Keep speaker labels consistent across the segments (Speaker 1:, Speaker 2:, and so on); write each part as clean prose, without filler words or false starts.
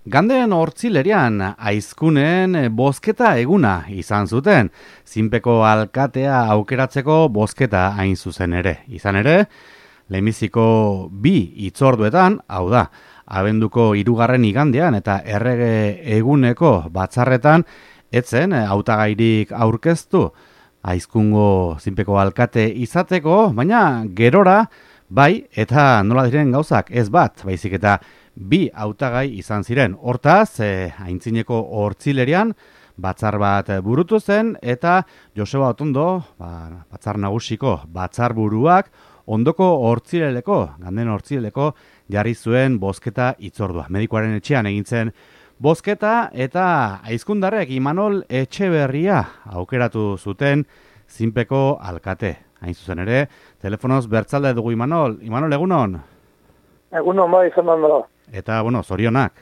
Speaker 1: Ganden hortzilerian aizkunen bozketa eguna izan zuten. Zinpeko alkatea aukeratzeko bozketa hain zuzen ere. Izan ere, lehenbiziko 2 hitzorduetan, hau da, abenduko 3. igandean eta errege eguneko batzarretan, etzen hautagairik aurkeztu aizkungo zinpeko alkate izateko, baina gerora, bai, eta nola diren gauzak ez bat, baizik eta 2 hautagai izan ziren. Hortaz, aintzineko hortzilerian, batzar bat burutu zen, eta Joseba Otondo, batzar nagusiko batzarburuak, ondoko hortzileleko, Ganden hortzileleko, jarri zuen bozketa hitzordua. Medikuaren etxean egin zen bozketa, eta aizkundarrek Imanol Etxeberria aukeratu zuten zinpeko alkate. Hain zuzen ere, telefonoz bertzalde dugu Imanol. Imanol, egunon?
Speaker 2: Egunon, bai, zendan da.
Speaker 1: Eta, zorionak.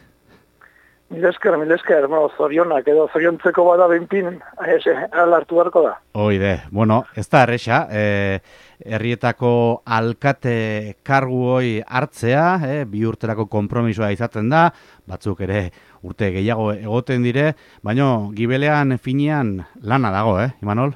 Speaker 2: Mil esker, zorionak, edo zoriontzeko bada behinpin, alartu beharko da.
Speaker 1: Oide, ez da erresa, herrietako alkate kargu hoi hartzea, 2 urterako konpromisoa izaten da, batzuk ere urte gehiago egoten dire, baina gibelean finean lana dago, Imanol?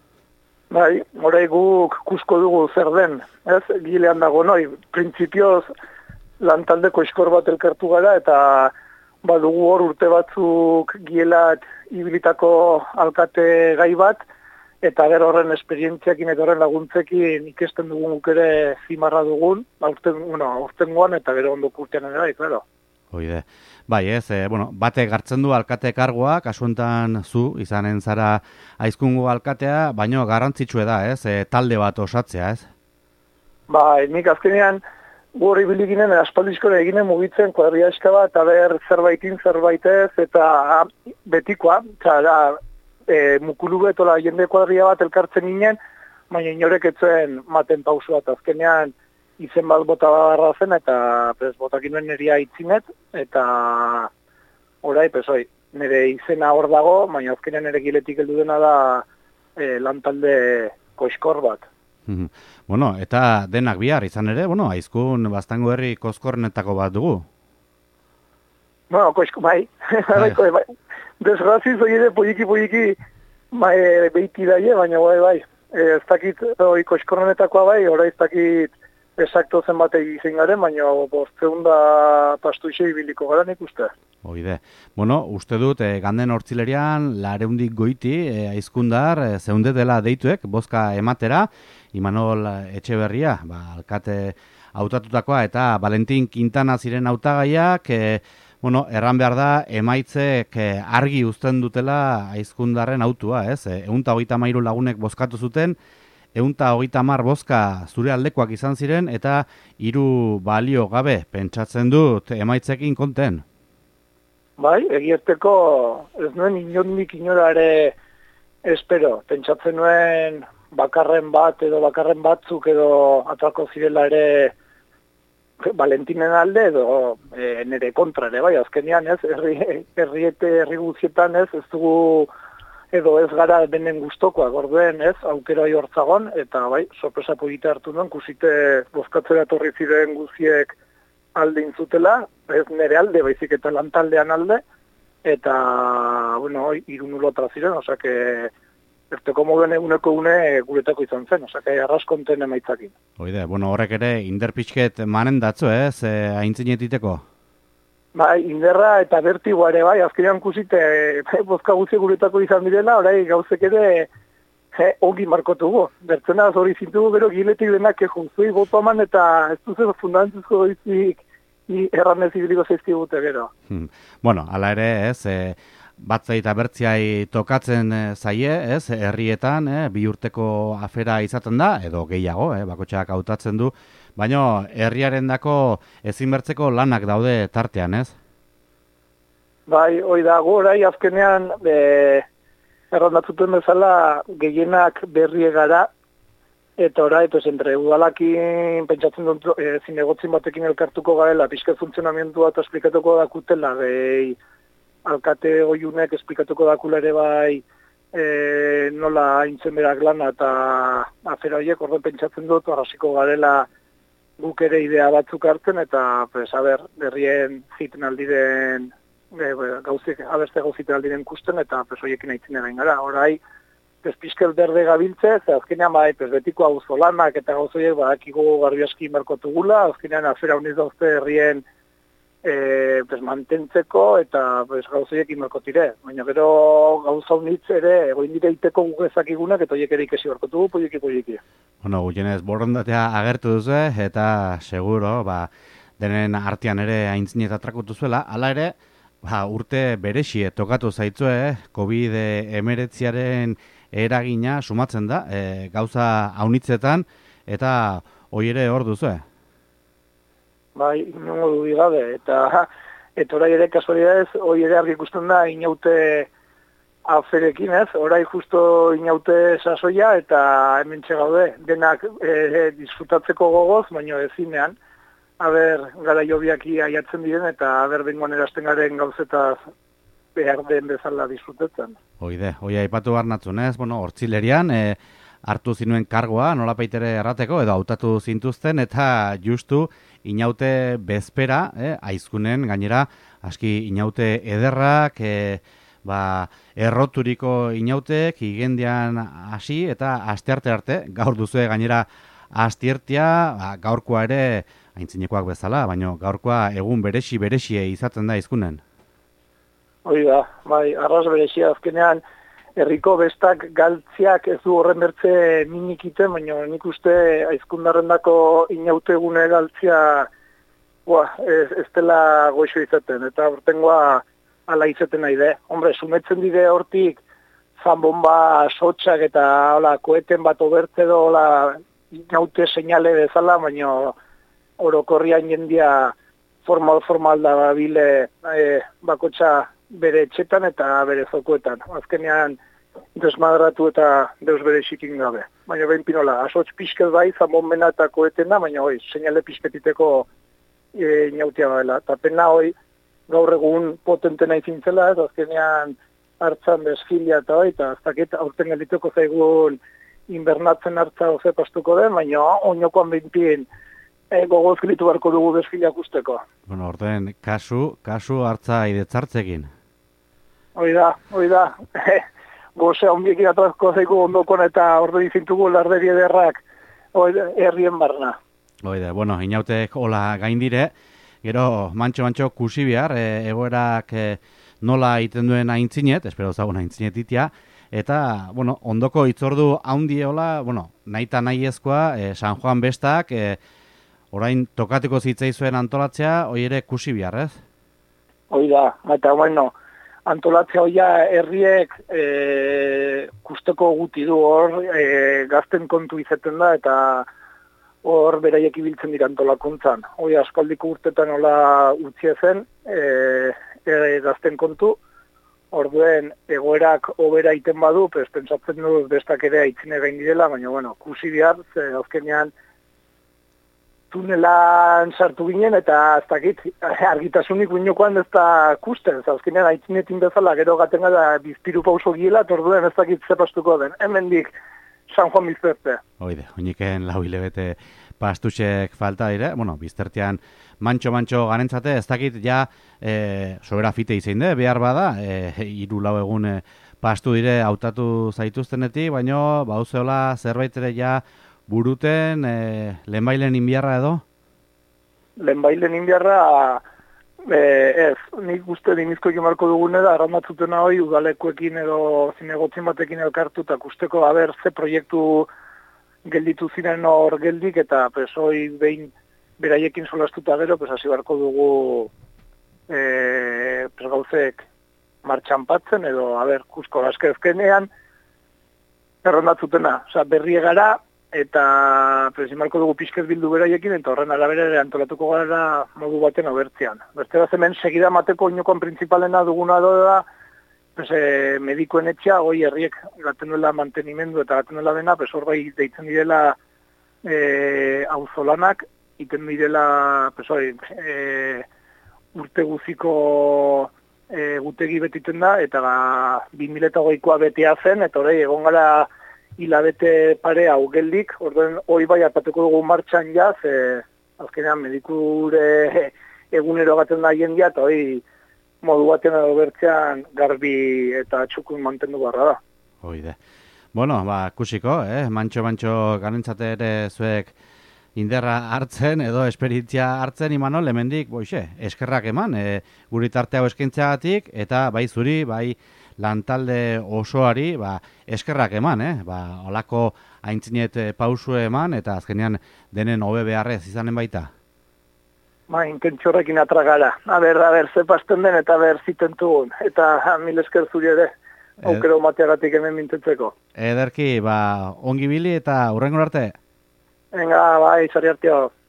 Speaker 2: Bai, orai guk kusko dugu zer den, ez? Gilean dago noi, printzipioz lantaldeko eskor bat elkartu gara, eta badugu hor urte batzuk gilelat ibilitako alkate gai bat, eta gero horren esperientziakin eta horren laguntzekin ikesten dugun guk ere zimarra dugun, aurtengoan eta gero ondoko urtean ere bai, claro.
Speaker 1: Oide. Bai, batek hartzen du alkate kargoa, kasuentan zu izanen zara aizkungo alkatea, baino garrantzitsue da, talde bat osatzea, ez?
Speaker 2: Bai, nik azkenean gorri biliginen aspaldizkora eginen mugitzen kuadria eska bat, eta ber zerbaitin zerbaitez, eta betikoa, eta mukulu betola jende kuadria bat elkartzen ginen, baina inorek etzen maten pausu bat, azkenean izen bat bota barra zen, eta botakin nuen neria itzinet, eta orai, nire izena hor dago, baina azkenean nire giletik heldu dena da lantalde koiskor bat.
Speaker 1: Eta denak bihar izan ere, aizkun Baztango herri koskornetako bat dugu.
Speaker 2: Koisko, bai. Desgraziz hori ere poiki behiti daie, baina bai. Ez dakit koskornetakoa bai, ora ez dakit esakto zenbat egin garen, baina 500 pastuixe ibiliko gara nik uste.
Speaker 1: Oide. Uste dut, Ganden hortzilerian, 200 goiti, aizkundar, zeundetela deituek, bozka ematera, Imanol Etxeberria, alkate hautatutakoa, eta Valentin Quintana ziren hautagaiak, erran behar da, emaitzek argi uzten dutela aizkundarren autua, ez? 133 lagunek bozkatu zuten, 130 bozka zure aldekoak izan ziren, eta 3 balio gabe, pentsatzen dut, emaitzekin konten.
Speaker 2: Bai, egiazteko ez nuen inondik inora ere espero. Pentsatzen nuen bakarren bat edo bakarren batzuk edo atrako zirela ere Valentinen alde edo nire kontra ere, bai, azkenean ez, herri guzietan ez dugu edo ez gara denen gustokoak, orduen ez, aukera hortzagon, eta bai, sorpresa polita hartu nuen, kusite bozkatzera torri ziren guziek alde intzutela, ez nire alde, baizik eta lantaldean alde, eta, 3-0 ziren, osake, erteko moduen eguneko guretako izan zen, osake, arraskonten emaitzakin.
Speaker 1: Oide, horrek ere, inderpitxket manen datzu, ez, aintzinetiteko?
Speaker 2: Bai, inderra eta bertigoa ere, bai, azkenean kusite, bozka guzi guretako izan direla, orai gauzek ere, ongi markotugu. Bertzena hori zintugu, gero giletik denak zui boto eman eta ez duzen fundantzuzko doizik erranez ibiliko zaizkigute gero.
Speaker 1: Hala ere, ez, batzai eta bertziai tokatzen zaie, ez, herrietan, 2 urteko afera izaten da, edo gehiago, bakotxak hautatzen du, baina herriarendako ezinbertzeko lanak daude tartean, ez?
Speaker 2: Bai, hoi da, gorai azkenean, errandatzuten bezala gehienak berrie gara, eta orai, entre udalakin pentsatzen dut zinegotzin batekin elkartuko garela, pixka funtzionamientua eta esplikatuko dakutela, alkate oiunek esplikatuko dakula ere bai nola haintzen berak lana eta afera horiek, orden pentsatzen dut, arrasiko garela guk ere idea batzuk hartzen, eta berrien ziten aldiren gauzik, abeste gauzite aldiren kusten, eta hoiekin aitzine behin gara. Horai, pizkel berde gabiltze, ze azkenean betiko hau zolanak eta gauzoiek badakigu garbi aski markotugula, azkenean afera uniz dauzte herrien mantentzeko eta gauzoiek inmarkotire. Baina gero gauza unitz ere, egoin dire iteko gugezakigunak, eta horiek ere ikesi barkotugu, poieki.
Speaker 1: Bueno, gutienez, borondatea agertu duzu, eta seguro, denen artean ere aintzinet atrakutu zuela, hala ere, urte berexie tokatu zaitzue, COVID-19 eragina sumatzen da, gauza haunitzetan, eta hoi ere hor duzu,
Speaker 2: Bai, inongo dudik gabe, eta orai ere kasualidadez, hoi ere argi ikusten da inaute aferekin, ez? Orai justo inaute sasoia, eta hemen gaude, denak disfrutatzeko gogoz, baina ezinean, gara jobiaki aiatzen diren, eta bengoan erasten garen gauzetaz behar den bezala disfrutetzen.
Speaker 1: Hoi aipatu barnatzun, ez? Bueno, hortzilerian, hartu zinuen kargoa, nolapaitere errateko, edo hautatu zintuzten, eta justu inaute bezpera, aizkunen, gainera, aski inaute ederrak, erroturiko inautek, igendian hasi, eta astearte arte, gaur duzue gainera astiertia, gaurkoa ere, aintzinekoak bezala, baina gaurkoa egun berexie izaten da aizkunen.
Speaker 2: Hoi da, arras berexia azkenean, herriko bestak galtziak ez du horren bertze minikiten, baina nik uste aizkundarrendako inaute egune galtzia ez dela goxo izaten, eta urtengoa ala izaten nahi de. Hombre, sumetzen dire hortik zanbomba sotxak eta koeten bat obertze do inaute seinale bezala, baina orokorrian jendia formal da bile bakotxa bere etxetan eta bere zokoetan. Azkenean desmadratu eta deus bere xikin gabe. Baina behin pinola, asotx pixket bai, zanbonbena eta koetena, baina seinale pixketiteko inautia baila. Eta pena gaur egun potentena izintzela, ez azkenean hartzan desfilia eta ez dakit aurten geldituko zaigun inbernatzen hartza oze pastuko den, baina oinokoan behinpien gogoz gritu barko dugu desfiliak usteko.
Speaker 1: Bueno, orden, kasu hartza idetzartzekin.
Speaker 2: Hoi da. Gozea ondiekin atrazko zaigu ondokon eta orde dizintugu larderi ederrak herrien barna.
Speaker 1: Bueno, inautek hola gaindire, gero mantxo kusi behar, egoerak nola egiten duen aintzinet, espero zagun aintzinet itia, eta, bueno, ondoko itzordu haundi hola, bueno, nahita nahiezkoa, San Juan bestak, orain tokatuko zitzaizuen antolatzea, hoi ere kusi behar, ez?
Speaker 2: Hoi da, eta bueno, antolatzea hoia herriek kusteko guti du hor, gazten kontu izaten da, eta hor beraiek ibiltzen dira antolakuntzan. Hoi askaldiko urtetan hola utzi ezen, gazten kontu, orduen egoerak obera iten badu, pentsatzen dut bestak ere aitzine gain direla, baina bueno, kusi behar, ze azkenean tunelan sartu ginen, eta ez dakit, argitasunik guinokoan ez da kusten, azkenean aitzinetin bezala, gero gaten gara bizpiru pauso giela, orduen ez dakit zepastuko den, hemendik San Juan bizterte.
Speaker 1: Oiniken lau hilebete pastutxek falta dire, bueno, biztertean mantxo ganentzate, ez dakit ja sobera fite izein de, behar bada, 3-4 egun pastu dire hautatu zaituztenetik, baino bauzeola zerbait ere ja buruten lehenbailen inbiarra edo?
Speaker 2: Lehenbailen inbiarra ez, nik uste dinizko ekimarko dugune da, arrandatzutena hoi udalekuekin edo zinegotzin batekin elkartu eta kusteko ze proiektu gelditu ziren hor geldik eta hoi behin beraiekin solastuta gero, hasi barko dugu gauzek martxan patzen edo, kusko azkezkenean errandatzutena, berrie gara, eta presimarko dugu pixkez bildu beraiekin, eta horren arabera ere antolatuko gara modu baten obertzean. Beste da hemen segida mateko oinokoan printzipalena duguna da, medikoen etxea, goi herriek gaten duela mantenimendu eta gaten duela dena, hor bai deitzen direla auzolanak, iten direla urte guziko gutegi betiten da, eta 2008koa betea zen, eta hori egon gara hilabete pare hau geldik, orduen hoi bai apatuko dugu martxan jaz, azkenean medikure egunero gaten da jendia, eta hoi modu batean edo bertzean garbi eta txukun mantendu barra da.
Speaker 1: Hoide. Bueno, kusiko, mantxo ganentzate ere zuek inderra hartzen edo esperientzia hartzen Imanol, hemendik eskerrak eman, guri tarte hau eskaintzeagatik eta bai zuri, bai lantalde osoari, eskerrak eman, olako aintzinet pausu eman eta azkenean denen hobe beharrez izanen baita.
Speaker 2: Intentzio horrekin atragara. A ber, ze pasten den eta ber zitentugun. Eta mil esker zuri ere, aukero mateagatik hemen mintetzeko.
Speaker 1: Ederki, ongi bili eta hurrengo arte.
Speaker 2: Venga, bai, sari arteo.